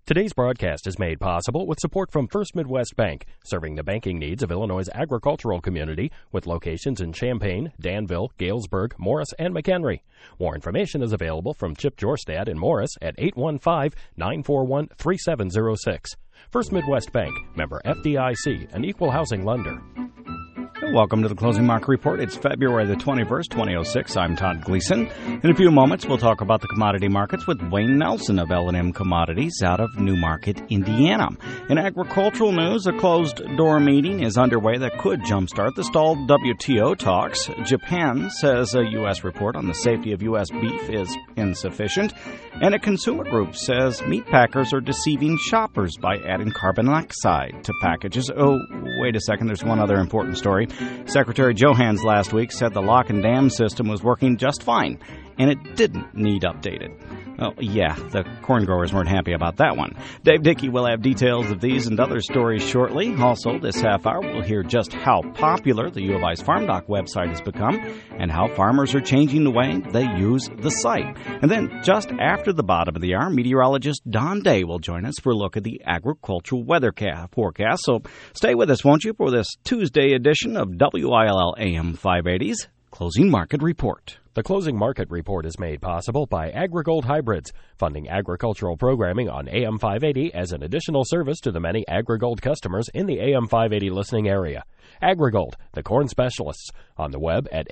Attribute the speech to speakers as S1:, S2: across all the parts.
S1: Today's broadcast is made possible with support from First Midwest Bank, serving the banking needs of Illinois' agricultural community with locations in Champaign, Danville, Galesburg, Morris, and McHenry. More information is available from Chip Jorstad in Morris at 815-941-3706. First Midwest Bank, member FDIC, an equal housing lender.
S2: Welcome to the Closing Market Report. It's February the 21st, 2006. I'm Todd Gleason. In a few moments, we'll talk about the commodity markets with Wayne Nelson of L&M Commodities out of Newmarket, Indiana. In agricultural news, a closed-door meeting is underway that could jumpstart the stalled WTO talks. Japan says a U.S. report on the safety of U.S. beef is insufficient. And a consumer group says meat packers are deceiving shoppers by adding carbon dioxide to packages. Oh, wait a second, there's one other important story. Secretary Johans last week said the lock and dam system was working just fine, and it didn't need updated. Oh, yeah, the corn growers weren't happy about that one. Dave Dickey will have details of these and other stories shortly. Also, this half hour, we'll hear just how popular the U of I's FarmDoc website has become and how farmers are changing the way they use the site. And then, just after the bottom of the hour, meteorologist Don Day will join us for a look at the agricultural weather forecast. So stay with us, won't you, for this Tuesday edition of WILL AM 580's Closing Market Report.
S1: The Closing Market Report is made possible by AgriGold Hybrids, funding agricultural programming on AM 580 as an additional service to the many AgriGold customers in the AM 580 listening area. AgriGold, the corn specialists, on the web at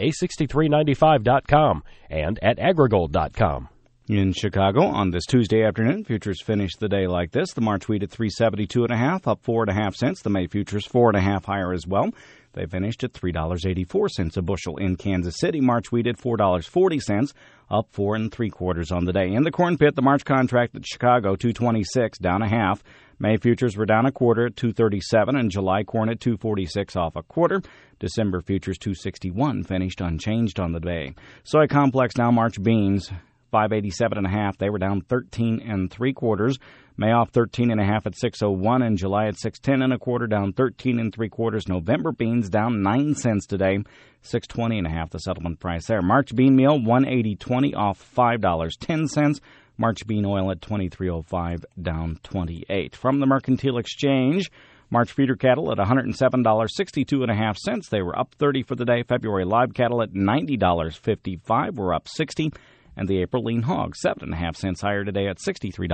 S1: a6395.com and at agrigold.com.
S2: In Chicago, on this Tuesday afternoon, futures finished the day like this. The March wheat at $3.72.5, up 4.5 cents. The May futures 4.5 higher as well. They finished at $3.84 a bushel. In Kansas City, March wheat at $4.40, up 4 3/4 on the day. In the corn pit, the March contract at Chicago, $2.26, down a half. May futures were down a quarter at $2.37, and July corn at $2.46, off a quarter. December futures $2.61, finished unchanged on the day. Soy complex now, March beans, $5.87.5. They were down 13 3/4. May off 13.5 at $6.01, and July at $6.10 down 13 3/4. November beans down 9 cents today, $6.20.5 the settlement price there. March bean meal $1.8020, off $5.10. March bean oil at $23.05, down 28. From the Mercantile Exchange, March feeder cattle at $107.62.5. They were up 30 for the day. February live cattle at $90.55 were up 60. And the April lean hog, 7.5 cents higher today at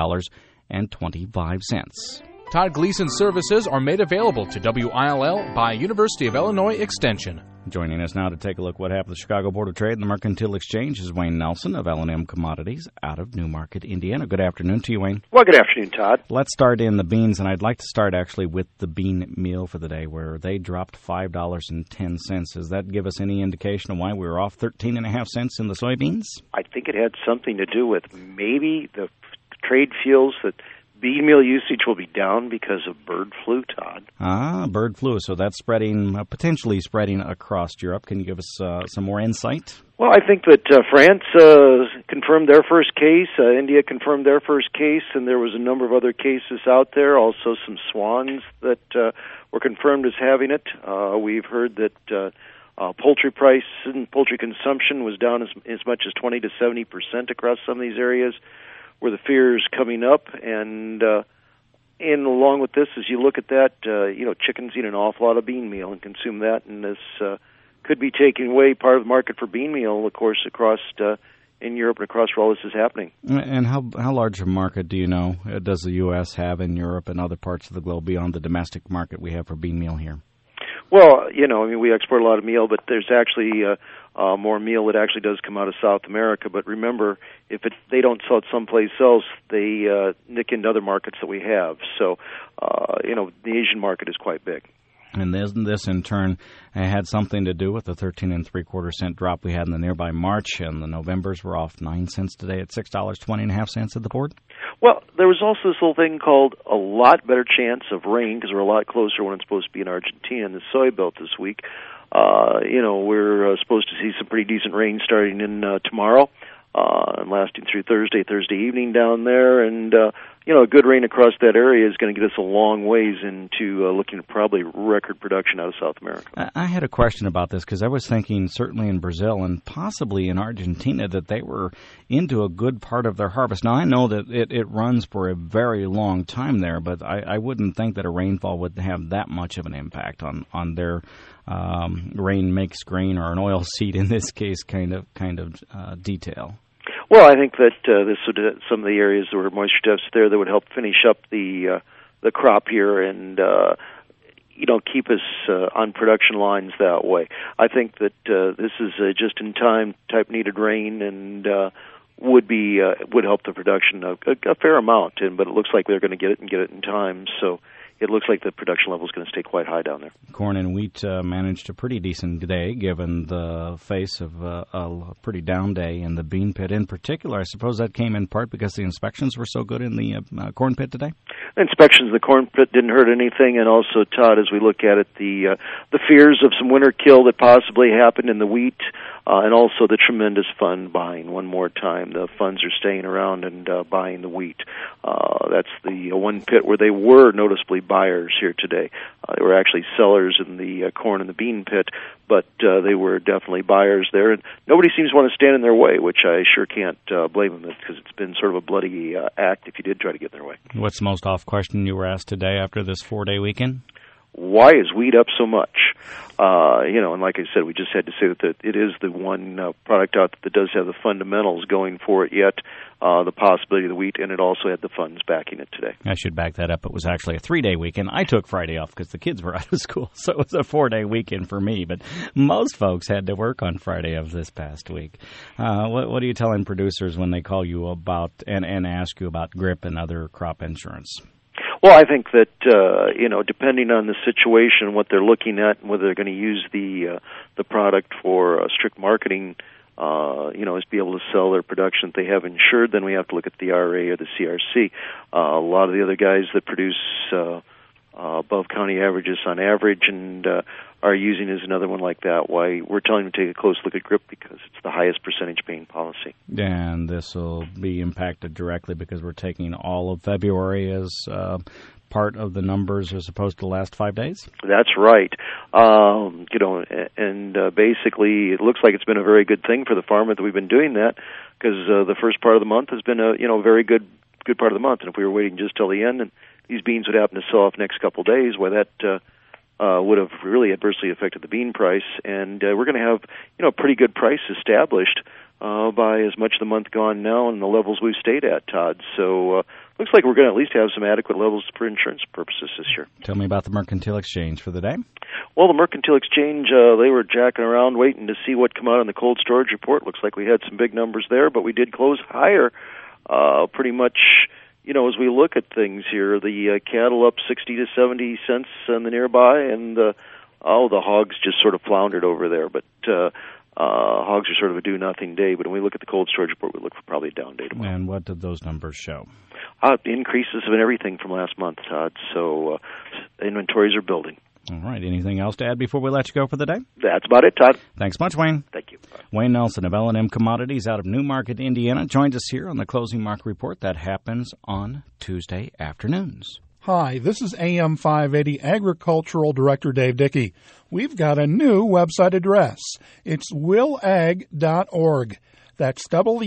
S2: $63.25.
S3: Todd Gleason services are made available to WILL by University of Illinois Extension.
S2: Joining us now to take a look at what happened at the Chicago Board of Trade and the Mercantile Exchange is Wayne Nelson of L&M Commodities out of Newmarket, Indiana. Good afternoon to you, Wayne.
S4: Well, good afternoon, Todd.
S2: Let's start in the beans, and I'd like to start actually with the bean meal for the day, where they dropped $5.10. Does that give us any indication of why we were off 13.5 cents in the soybeans?
S4: I think it had something to do with maybe the trade feels that bean meal usage will be down because of bird flu, Todd.
S2: Bird flu. So that's potentially spreading across Europe. Can you give us some more insight?
S4: Well, I think that France confirmed their first case, India confirmed their first case, and there was a number of other cases out there, also some swans that were confirmed as having it. We've heard that poultry price and poultry consumption was down as much as 20 to 70% across some of these areas where the fear is coming up, and along with this, as you look at that, chickens eat an awful lot of bean meal and consume that, and this could be taking away part of the market for bean meal, of course, across in Europe and across where all this is happening.
S2: And how large a market do you know does the U.S. have in Europe and other parts of the globe beyond the domestic market we have for bean meal here?
S4: Well, we export a lot of meal, but there's actually more meal that actually does come out of South America. But remember, if they don't sell it someplace else, they nick into other markets that we have. So, the Asian market is quite big.
S2: And this, in turn, had something to do with the 13 3/4 cent drop we had in the nearby March, and the Novembers were off 9 cents today at $6.20.5 at the board.
S4: Well, there was also this little thing called a lot better chance of rain because we're a lot closer when it's supposed to be in Argentina in the soy belt this week. We're supposed to see some pretty decent rain starting in tomorrow and lasting through Thursday evening down there. And, a good rain across that area is going to get us a long ways into looking at probably record production out of South America.
S2: I had a question about this because I was thinking certainly in Brazil and possibly in Argentina that they were into a good part of their harvest. Now, I know that it runs for a very long time there, but I wouldn't think that a rainfall would have that much of an impact on their rain makes grain, or an oil seed in this case, kind of detail.
S4: Well, I think that this would some of the areas where were moisture deficits there that would help finish up the crop here and keep us on production lines that way. I think that this is a just-in-time type needed rain and would help the production a fair amount. But it looks like they're going to get it in time. So it looks like the production level is going to stay quite high down there.
S2: Corn and wheat managed a pretty decent day, given the face of a pretty down day in the bean pit in particular. I suppose that came in part because the inspections were so good in the corn pit today?
S4: Inspections in the corn pit didn't hurt anything, and also, Todd, as we look at it, the fears of some winter kill that possibly happened in the wheat, and also the tremendous fund buying one more time. The funds are staying around and buying the wheat. That's the one pit where they were noticeably buyers here today. They were actually sellers in the corn and the bean pit, but they were definitely buyers there. And nobody seems to want to stand in their way, which I sure can't blame them, because it's been sort of a bloody act if you did try to get in their way.
S2: What's the most off question you were asked today after this 4-day weekend?
S4: Why is wheat up so much? And like I said, we just had to say that it is the one product out that does have the fundamentals going for it yet, the possibility of the wheat, and it also had the funds backing it today.
S2: I should back that up. It was actually a 3-day weekend. I took Friday off because the kids were out of school, so it was a 4-day weekend for me. But most folks had to work on Friday of this past week. What are you telling producers when they call you about and ask you about GRIP and other crop insurance?
S4: Well, I think that depending on the situation, what they're looking at, and whether they're going to use the product for strict marketing, is be able to sell their production that they have insured. Then we have to look at the RA or the CRC. A lot of the other guys that produce above county averages on average and are using is another one like that. Why we're telling them to take a close look at GRIP, because it's the highest percentage paying policy. And
S2: this will be impacted directly because we're taking all of February as part of the numbers as opposed to the last 5 days? That's right. Basically it looks like it's been a very good thing for the farmer that we've been doing that, because the first part of the month has been a very good part of the month. And if we were waiting just till the end and these beans would happen to sell off next couple of days, that would have really adversely affected the bean price. And we're going to have a pretty good price established by as much of the month gone now and the levels we've stayed at, Todd. So looks like we're going to at least have some adequate levels for insurance purposes this year. Tell me about the Mercantile Exchange for the day. Well, the Mercantile Exchange, they were jacking around waiting to see what come out on the cold storage report. Looks like we had some big numbers there, but we did close higher pretty much. As we look at things here, the cattle up 60 to 70 cents on the nearby, and the hogs just sort of floundered over there. But hogs are sort of a do-nothing day. But when we look at the cold storage report, we look for probably a down day tomorrow. And what did those numbers show? Increases in everything from last month, Todd. So inventories are building. All right. Anything else to add before we let you go for the day? That's about it, Todd. Thanks much, Wayne. Thank you. Bye. Wayne Nelson of L&M Commodities out of Newmarket, Indiana, joins us here on the Closing Market Report. That happens on Tuesday afternoons.
S5: Hi, this is AM 580 Agricultural Director Dave Dickey. We've got a new website address. It's willag.org. That's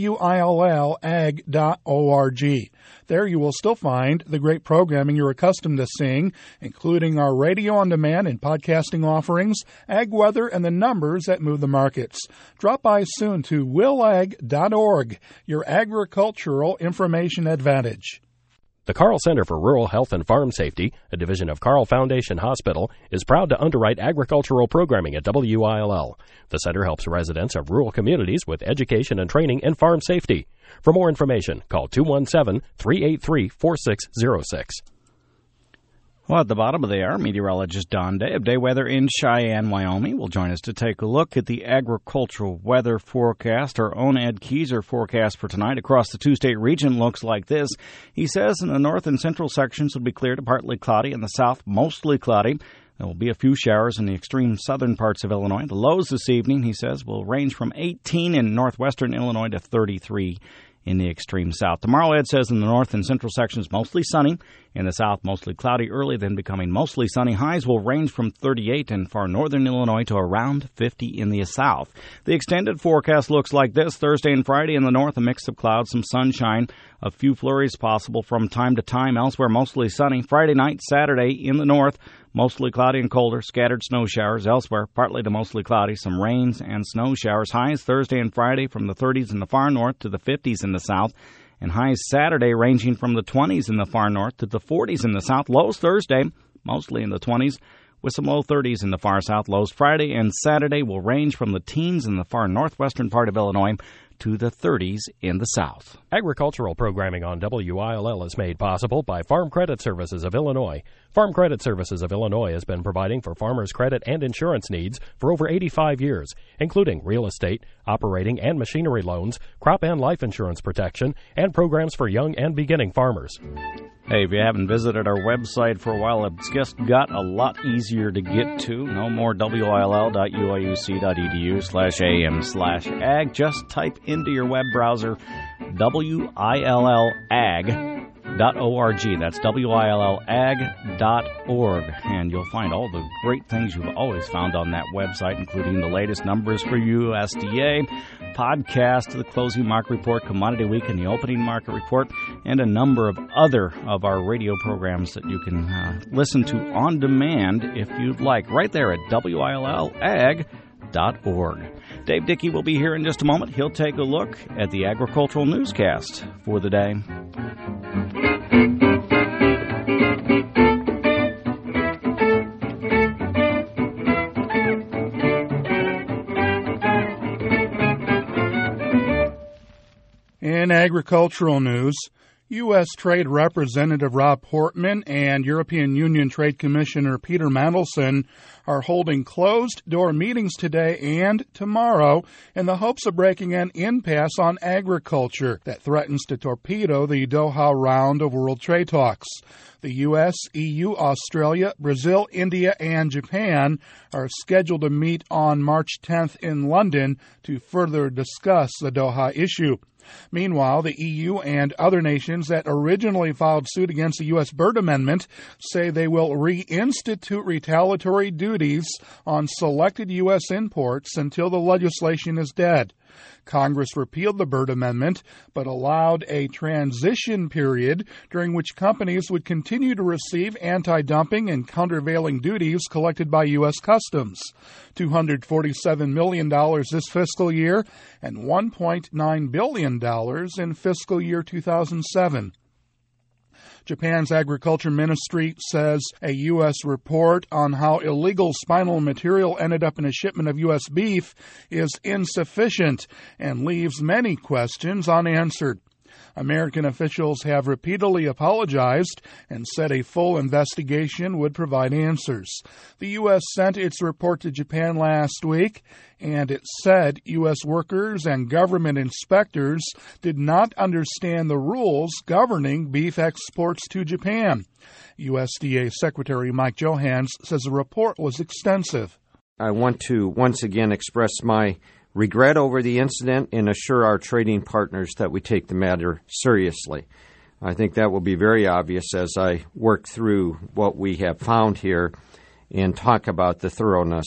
S5: WILLAG.org. There you will still find the great programming you're accustomed to seeing, including our radio on demand and podcasting offerings, ag weather, and the numbers that move the markets. Drop by soon to willag.org, your agricultural information advantage.
S1: The Carl Center for Rural Health and Farm Safety, a division of Carl Foundation Hospital, is proud to underwrite agricultural programming at WILL. The center helps residents of rural communities with education and training in farm safety. For more information, call 217-383-4606.
S2: Well, at the bottom of the hour, meteorologist Don Day of Day Weather in Cheyenne, Wyoming, will join us to take a look at the agricultural weather forecast. Our own Ed Keyser forecast for tonight across the two-state region looks like this. He says in the north and central sections will be clear to partly cloudy, in the south mostly cloudy. There will be a few showers in the extreme southern parts of Illinois. The lows this evening, he says, will range from 18 in northwestern Illinois to 33 in the extreme south. Tomorrow, Ed says in the north and central sections, mostly sunny. In the south, mostly cloudy early, then becoming mostly sunny. Highs will range from 38 in far northern Illinois to around 50 in the south. The extended forecast looks like this. Thursday and Friday in the north, a mix of clouds, some sunshine. A few flurries possible from time to time. Elsewhere, mostly sunny. Friday night, Saturday in the north, mostly cloudy and colder. Scattered snow showers. Elsewhere, partly to mostly cloudy. Some rains and snow showers. Highs Thursday and Friday from the 30s in the far north to the 50s in the south. And highs Saturday ranging from the 20s in the far north to the 40s in the south. Lows Thursday, mostly in the 20s, with some low 30s in the far south. Lows Friday and Saturday will range from the teens in the far northwestern part of Illinois to the 30s in the south.
S1: Agricultural programming on WILL is made possible by Farm Credit Services of Illinois. Farm Credit Services of Illinois has been providing for farmers' credit and insurance needs for over 85 years, including real estate, operating and machinery loans, crop and life insurance protection, and programs for young and beginning farmers.
S2: Hey, if you haven't visited our website for a while, it's just got a lot easier to get to. No more WILL.uiuc.edu/am/ag. Just type into your web browser WILLAG.org. That's WILLAG.org. And you'll find all the great things you've always found on that website, including the latest numbers for USDA, podcast, the Closing Market Report, Commodity Week, and the Opening Market Report, and a number of other of our radio programs that you can listen to on demand if you'd like, right there at WILLAG.org. Dave Dickey will be here in just a moment. He'll take a look at the agricultural newscast for the day.
S5: In agricultural news, U.S. Trade Representative Rob Portman and European Union Trade Commissioner Peter Mandelson are holding closed-door meetings today and tomorrow in the hopes of breaking an impasse on agriculture that threatens to torpedo the Doha round of world trade talks. The U.S., EU, Australia, Brazil, India, and Japan are scheduled to meet on March 10th in London to further discuss the Doha issue. Meanwhile, the EU and other nations that originally filed suit against the U.S. Byrd Amendment say they will reinstitute retaliatory duties on selected U.S. imports until the legislation is dead. Congress repealed the Byrd Amendment, but allowed a transition period during which companies would continue to receive anti-dumping and countervailing duties collected by U.S. Customs. $247 million this fiscal year and $1.9 billion in fiscal year 2007. Japan's agriculture ministry says a U.S. report on how illegal spinal material ended up in a shipment of U.S. beef is insufficient and leaves many questions unanswered. American officials have repeatedly apologized and said a full investigation would provide answers. The U.S. sent its report to Japan last week, and it said U.S. workers and government inspectors did not understand the rules governing beef exports to Japan. USDA Secretary Mike Johans says the report was extensive.
S6: I want to once again express my regret over the incident and assure our trading partners that we take the matter seriously. I think that will be very obvious as I work through what we have found here and talk about the thoroughness.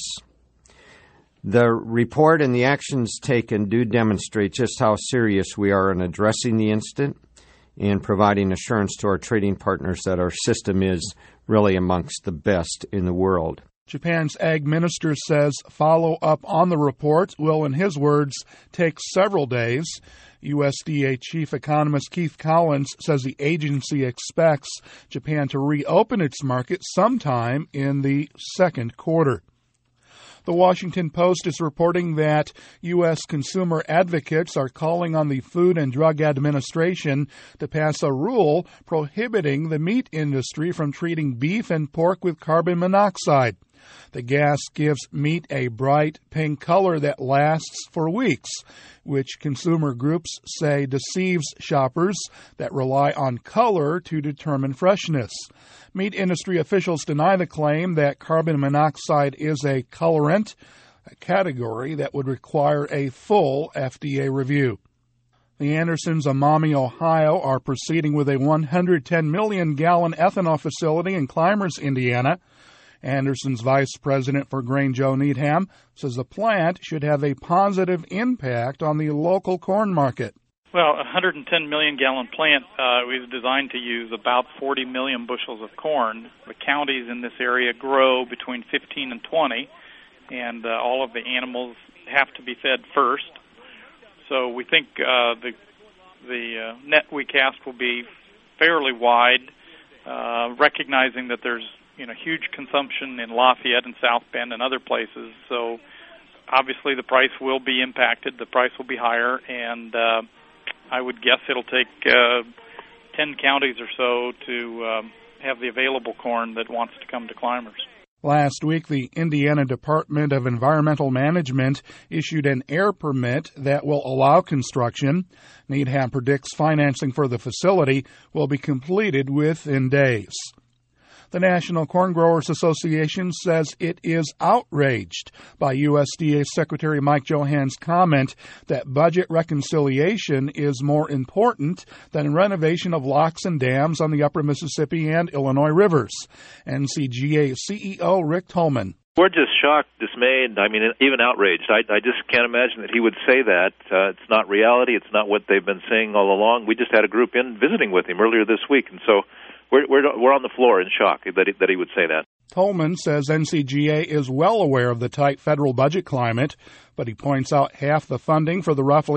S6: The report and the actions taken do demonstrate just how serious we are in addressing the incident and providing assurance to our trading partners that our system is really amongst the best in the world.
S5: Japan's ag minister says follow-up on the report will, in his words, take several days. USDA Chief Economist Keith Collins says the agency expects Japan to reopen its market sometime in the second quarter. The Washington Post is reporting that U.S. consumer advocates are calling on the Food and Drug Administration to pass a rule prohibiting the meat industry from treating beef and pork with carbon monoxide. The gas gives meat a bright pink color that lasts for weeks, which consumer groups say deceives shoppers that rely on color to determine freshness. Meat industry officials deny the claim that carbon monoxide is a colorant, a category that would require a full FDA review. The Andersons of Maumee, Ohio, are proceeding with a 110 million gallon ethanol facility in Clymers, Indiana. Anderson's vice president for grain, Joe Needham, says the plant should have a positive impact on the local corn market.
S7: Well, a 110 million gallon plant was designed to use about 40 million bushels of corn. The counties in this area grow between 15 and 20, and all of the animals have to be fed first. So we think the net we cast will be fairly wide, recognizing that there's huge consumption in Lafayette and South Bend and other places. So obviously the price will be impacted. The price will be higher, and I would guess it'll take 10 counties or so to have the available corn that wants to come to Clymers.
S5: Last week, the Indiana Department of Environmental Management issued an air permit that will allow construction. Needham predicts financing for the facility will be completed within days. The National Corn Growers Association says it is outraged by USDA Secretary Mike Johanns' comment that budget reconciliation is more important than renovation of locks and dams on the upper Mississippi and Illinois rivers. NCGA CEO Rick Tolman.
S8: We're just shocked, dismayed, even outraged. I just can't imagine that he would say that. It's not reality. It's not what they've been saying all along. We just had a group in visiting with him earlier this week, and so we're on the floor in shock that he would say that.
S5: Tolman says NCGA is well aware of the tight federal budget climate, but he points out half the funding for the roughly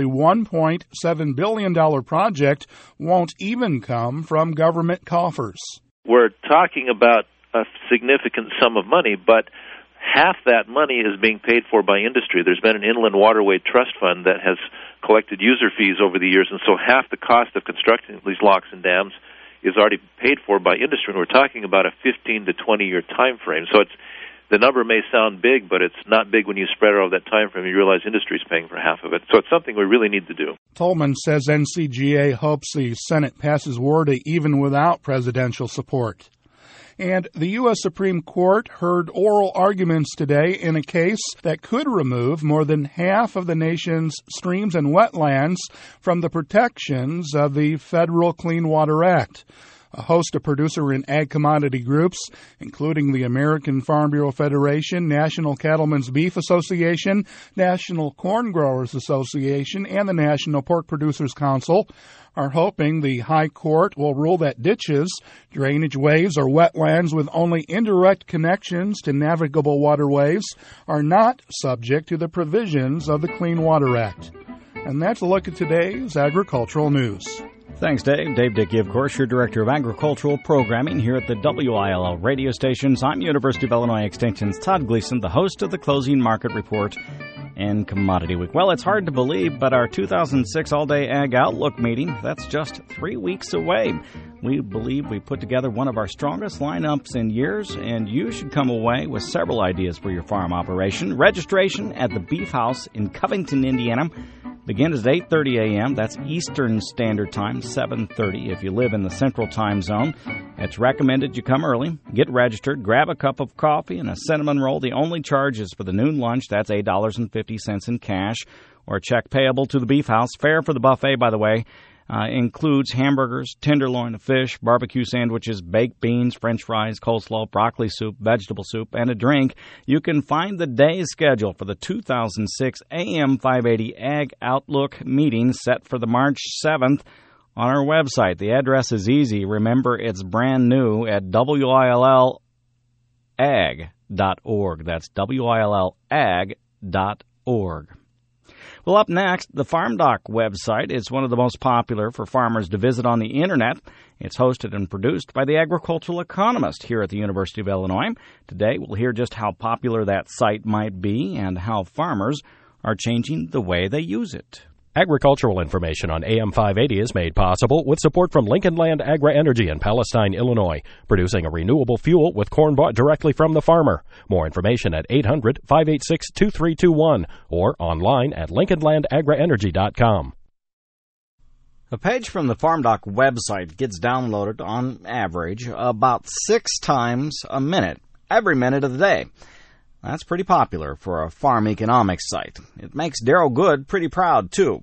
S5: $1.7 billion project won't even come from government coffers.
S8: We're talking about a significant sum of money, but half that money is being paid for by industry. There's been an inland waterway trust fund that has collected user fees over the years, and so half the cost of constructing these locks and dams is already paid for by industry, and we're talking about a 15 to 20-year time frame. So the number may sound big, but it's not big when you spread it over that time frame. You realize industry is paying for half of it. So it's something we really need to do.
S5: Tolman says NCGA hopes the Senate passes WRDA even without presidential support. And the U.S. Supreme Court heard oral arguments today in a case that could remove more than half of the nation's streams and wetlands from the protections of the Federal Clean Water Act. A host of producer and ag commodity groups, including the American Farm Bureau Federation, National Cattlemen's Beef Association, National Corn Growers Association, and the National Pork Producers Council, are hoping the High Court will rule that ditches, drainage ways, or wetlands with only indirect connections to navigable waterways are not subject to the provisions of the Clean Water Act. And that's a look at today's agricultural news.
S2: Thanks, Dave. Dave Dickey, of course, your Director of Agricultural Programming here at the WILL radio stations. I'm University of Illinois Extension's Todd Gleason, the host of the Closing Market Report and Commodity Week. Well, it's hard to believe, but our 2006 All-Day Ag Outlook meeting, that's just 3 weeks away. We believe we put together one of our strongest lineups in years, and you should come away with several ideas for your farm operation. Registration at the Beef House in Covington, Indiana, begins at 8:30 a.m. That's Eastern Standard Time, 7:30 if you live in the Central Time Zone. It's recommended you come early, get registered, grab a cup of coffee and a cinnamon roll. The only charge is for the noon lunch. That's $8.50 in cash or a check payable to the Beef House. Fare for the buffet, by the way, includes hamburgers, tenderloin of fish, barbecue sandwiches, baked beans, french fries, coleslaw, broccoli soup, vegetable soup, and a drink. You can find the day's schedule for the 2006 AM 580 Ag Outlook meeting set for the March 7th on our website. The address is easy. Remember, it's brand new at WILLAG.org. That's WILLAG.org. Well, up next, the FarmDoc website is one of the most popular for farmers to visit on the Internet. It's hosted and produced by the agricultural economist here at the University of Illinois. Today, we'll hear just how popular that site might be and how farmers are changing the way they use it.
S1: Agricultural information on AM 580 is made possible with support from Lincoln Land Agri-Energy in Palestine, Illinois, producing a renewable fuel with corn bought directly from the farmer. More information at 800-586-2321 or online at lincolnlandagrienergy.com.
S2: A page from the FarmDoc website gets downloaded on average about 6 times a minute, every minute of the day. That's pretty popular for a farm economics site. It makes Daryl Good pretty proud, too.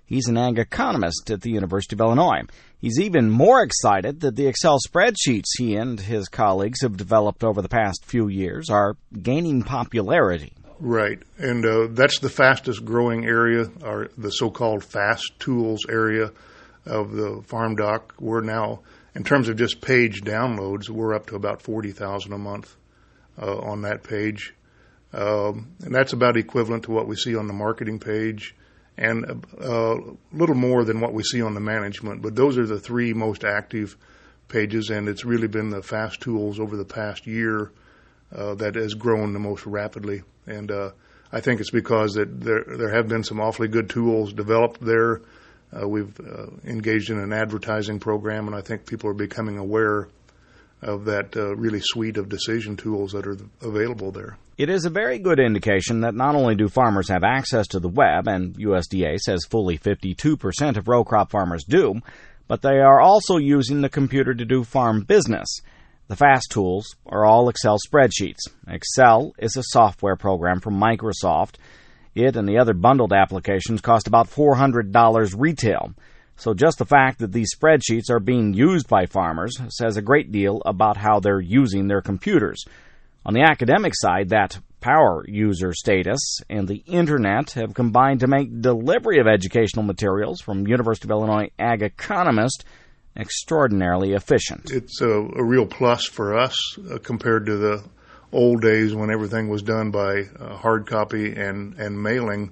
S2: He's an ag economist at the University of Illinois. He's even more excited that the Excel spreadsheets he and his colleagues have developed over the past few years are gaining popularity.
S9: Right, and that's the fastest growing area, or the so-called fast tools area of the Farm Doc. We're now, in terms of just page downloads, we're up to about 40,000 a month on that page. And that's about equivalent to what we see on the marketing page, and a little more than what we see on the management. But those are the three most active pages, and it's really been the fast tools over the past year that has grown the most rapidly. And I think it's because that there have been some awfully good tools developed there. We've engaged in an advertising program, and I think people are becoming aware of that really suite of decision tools that are available there.
S2: It is a very good indication that not only do farmers have access to the web, and USDA says fully 52% of row crop farmers do, but they are also using the computer to do farm business. The FAST tools are all Excel spreadsheets. Excel is a software program from Microsoft. It and the other bundled applications cost about $400 retail. So just the fact that these spreadsheets are being used by farmers says a great deal about how they're using their computers. On the academic side, that power user status and the Internet have combined to make delivery of educational materials from University of Illinois ag economist extraordinarily efficient.
S9: It's a real plus for us compared to the old days when everything was done by hard copy and mailing.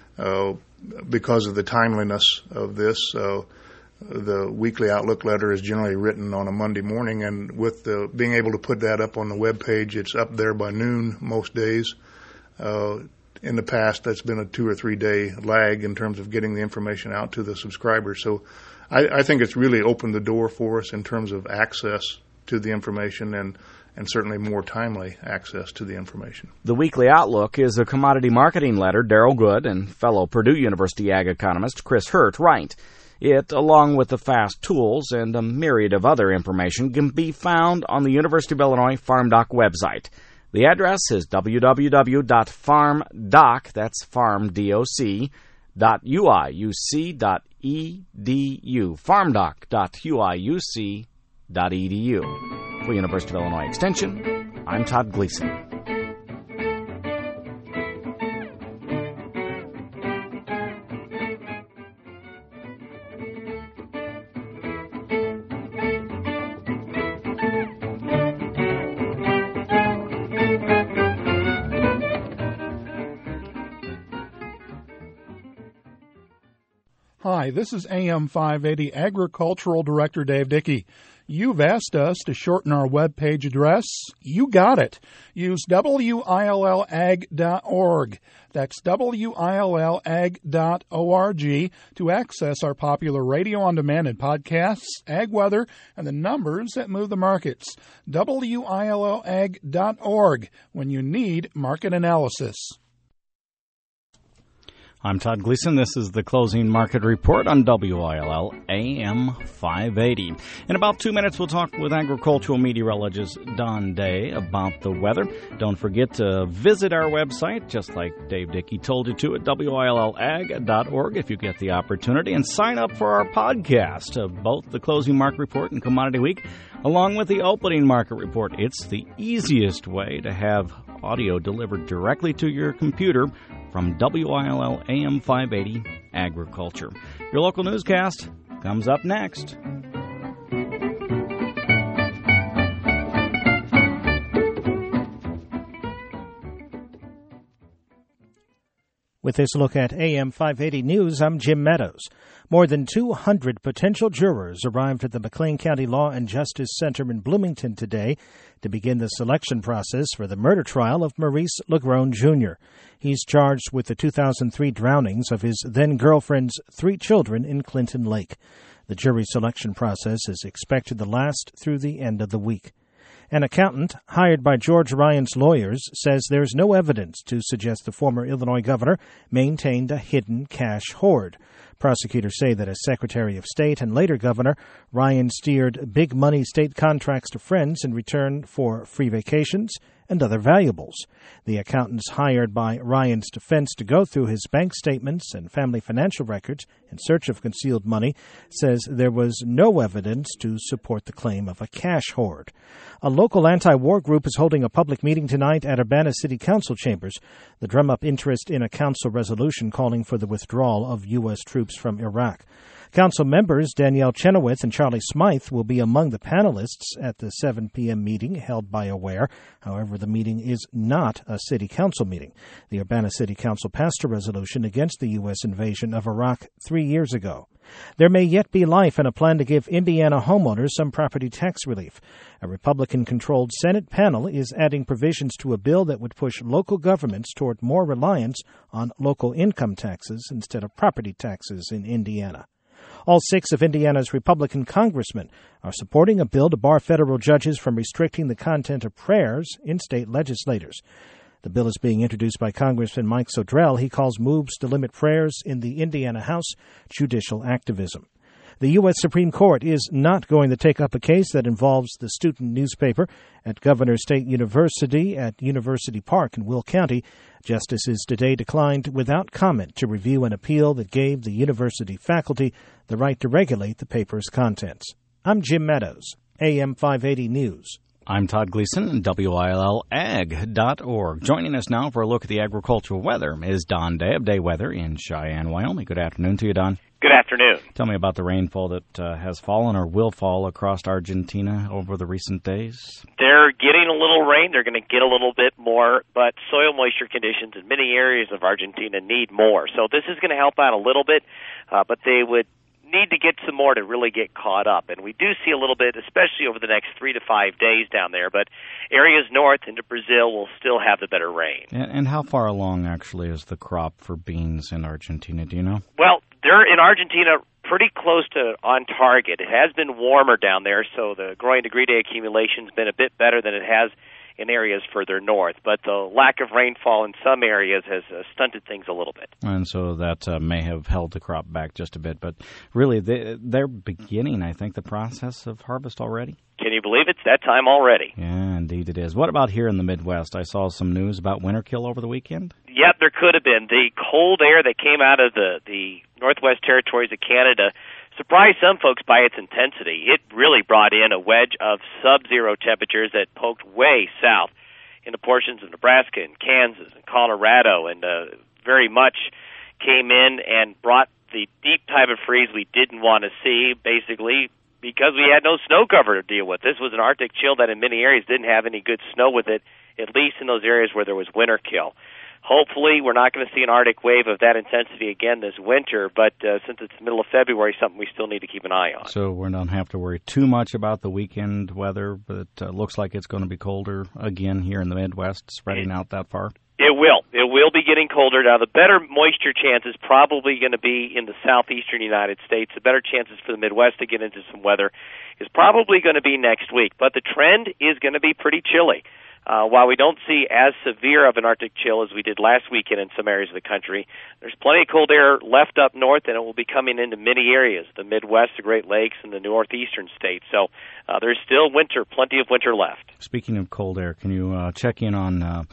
S9: Because of the timeliness of this, the weekly Outlook letter is generally written on a Monday morning, and with being able to put that up on the web page, it's up there by noon most days. In the past, that's been a 2 or 3 day lag in terms of getting the information out to the subscribers. So I think it's really opened the door for us in terms of access to the information and certainly more timely access to the information.
S2: The Weekly Outlook is a commodity marketing letter Darrell Good and fellow Purdue University ag economist Chris Hurt write. It, along with the FAST tools and a myriad of other information, can be found on the University of Illinois Farm Doc website. The address is www.farmdoc, that's farmdoc.uiuc.edu, farmdoc.uiuc.edu. For University of Illinois Extension, I'm Todd Gleason.
S5: Hi, this is AM 580 Agricultural Director Dave Dickey. You've asked us to shorten our web page address. You got it. Use WILLAG.org. That's WILLAG.org to access our popular radio on demand and podcasts, ag weather, and the numbers that move the markets. WILLAG.org when you need market analysis.
S2: I'm Todd Gleason. This is the Closing Market Report on WILL AM 580. In about 2 minutes, we'll talk with agricultural meteorologist Don Day about the weather. Don't forget to visit our website, just like Dave Dickey told you to, at WILLAG.org if you get the opportunity, and sign up for our podcast of both the Closing Market Report and Commodity Week, along with the Opening Market Report. It's the easiest way to have audio delivered directly to your computer from WILL AM 580 Agriculture. Your local newscast comes up next.
S10: With this look at AM 580 News, I'm Jim Meadows. More than 200 potential jurors arrived at the McLean County Law and Justice Center in Bloomington today to begin the selection process for the murder trial of Maurice LaGrone, Jr. He's charged with the 2003 drownings of his then-girlfriend's 3 children in Clinton Lake. The jury selection process is expected to last through the end of the week. An accountant hired by George Ryan's lawyers says there's no evidence to suggest the former Illinois governor maintained a hidden cash hoard. Prosecutors say that as Secretary of State and later governor, Ryan steered big-money state contracts to friends in return for free vacations and other valuables. The accountants hired by Ryan's defense to go through his bank statements and family financial records in search of concealed money says there was no evidence to support the claim of a cash hoard. A local anti-war group is holding a public meeting tonight at Urbana City Council chambers to drum up interest in a council resolution calling for the withdrawal of U.S. troops from Iraq. Council members Danielle Chenoweth and Charlie Smythe will be among the panelists at the 7 p.m. meeting held by AWARE. However, the meeting is not a city council meeting. The Urbana City Council passed a resolution against the U.S. invasion of Iraq 3 years ago. There may yet be life in a plan to give Indiana homeowners some property tax relief. A Republican-controlled Senate panel is adding provisions to a bill that would push local governments toward more reliance on local income taxes instead of property taxes in Indiana. All 6 of Indiana's Republican congressmen are supporting a bill to bar federal judges from restricting the content of prayers in state legislators. The bill is being introduced by Congressman Mike Sodrell. He calls moves to limit prayers in the Indiana House judicial activism. The U.S. Supreme Court is not going to take up a case that involves the student newspaper at Governor State University at University Park in Will County. Justices today declined without comment to review an appeal that gave the university faculty the right to regulate the paper's contents. I'm Jim Meadows, AM 580 News.
S2: I'm Todd Gleason, WILLAG.org. Joining us now for a look at the agricultural weather is Don Day of Day Weather in Cheyenne, Wyoming. Good afternoon to you, Don.
S11: Good afternoon.
S2: Tell me about the rainfall that has fallen or will fall across Argentina over the recent days.
S11: They're getting a little rain. They're going to get a little bit more, but soil moisture conditions in many areas of Argentina need more. So this is going to help out a little bit, but they would need to get some more to really get caught up. And we do see a little bit, especially over the next 3 to 5 days down there, but areas north into Brazil will still have the better rain.
S2: And how far along, actually, is the crop for beans in Argentina? Do you know?
S11: Well, they're in Argentina pretty close to on target. It has been warmer down there, so the growing degree day accumulation has been a bit better than it has in areas further north. But the lack of rainfall in some areas has stunted things a little bit.
S2: And so that may have held the crop back just a bit. But really, they're beginning, I think, the process of harvest already.
S11: Can you believe it's that time already?
S2: Yeah, indeed it is. What about here in the Midwest? I saw some news about winter kill over the weekend.
S11: Yep, there could have been. The cold air that came out of the Northwest Territories of Canada surprised some folks by its intensity. It really brought in a wedge of sub-zero temperatures that poked way south into portions of Nebraska and Kansas and Colorado, and very much came in and brought the deep type of freeze we didn't want to see, basically because we had no snow cover to deal with. This was an Arctic chill that in many areas didn't have any good snow with it, at least in those areas where there was winter kill. Hopefully, we're not going to see an Arctic wave of that intensity again this winter, but since it's the middle of February, something we still need to keep an eye on.
S2: So we don't have to worry too much about the weekend weather, but it looks like it's going to be colder again here in the Midwest, spreading out that far.
S11: It will. It will be getting colder. Now, the better moisture chance is probably going to be in the southeastern United States. The better chances for the Midwest to get into some weather is probably going to be next week, but the trend is going to be pretty chilly. While we don't see as severe of an Arctic chill as we did last weekend in some areas of the country, there's plenty of cold air left up north, and it will be coming into many areas, the Midwest, the Great Lakes, and the northeastern states. So there's still winter, plenty of winter left.
S2: Speaking of cold air, can you check in on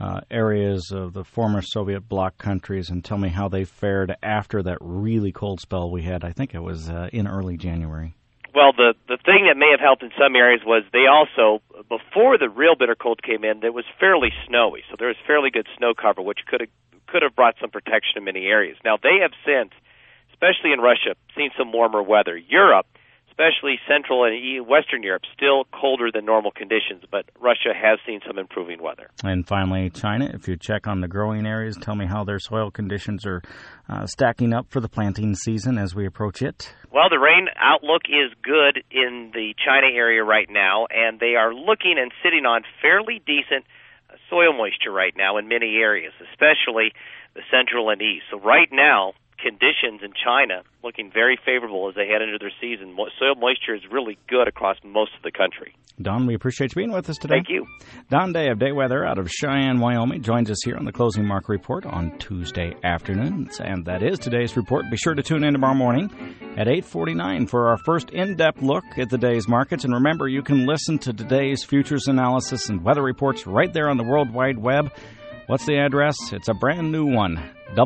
S2: areas of the former Soviet bloc countries and tell me how they fared after that really cold spell we had? I think it was in early January.
S11: Well, the thing that may have helped in some areas was they also, before the real bitter cold came in, it was fairly snowy. So there was fairly good snow cover, which could have brought some protection in many areas. Now, they have since, especially in Russia, seen some warmer weather. Europe, especially Central and Western Europe, still colder than normal conditions, but Russia has seen some improving weather.
S2: And finally, China, if you check on the growing areas, tell me how their soil conditions are stacking up for the planting season as we approach it.
S11: Well, the rain outlook is good in the China area right now, and they are looking and sitting on fairly decent soil moisture right now in many areas, especially the central and east. So right now, conditions in China looking very favorable as they head into their season. Soil moisture is really good across most of the country.
S2: Don, we appreciate you being with us today.
S11: Thank you.
S2: Don Day of Day Weather out of Cheyenne, Wyoming, joins us here on the Closing Market Report on Tuesday afternoons. And that is today's report. Be sure to tune in tomorrow morning at 8:49 for our first in-depth look at the day's markets. And remember, you can listen to today's futures analysis and weather reports right there on the World Wide Web. What's the address? It's a brand new one,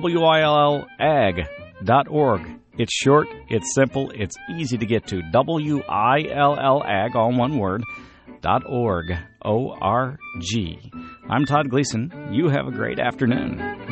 S2: WILLAG.org. It's short, it's simple, it's easy to get to. WILLAG, all one word, .org, O-R-G. I'm Todd Gleason. You have a great afternoon.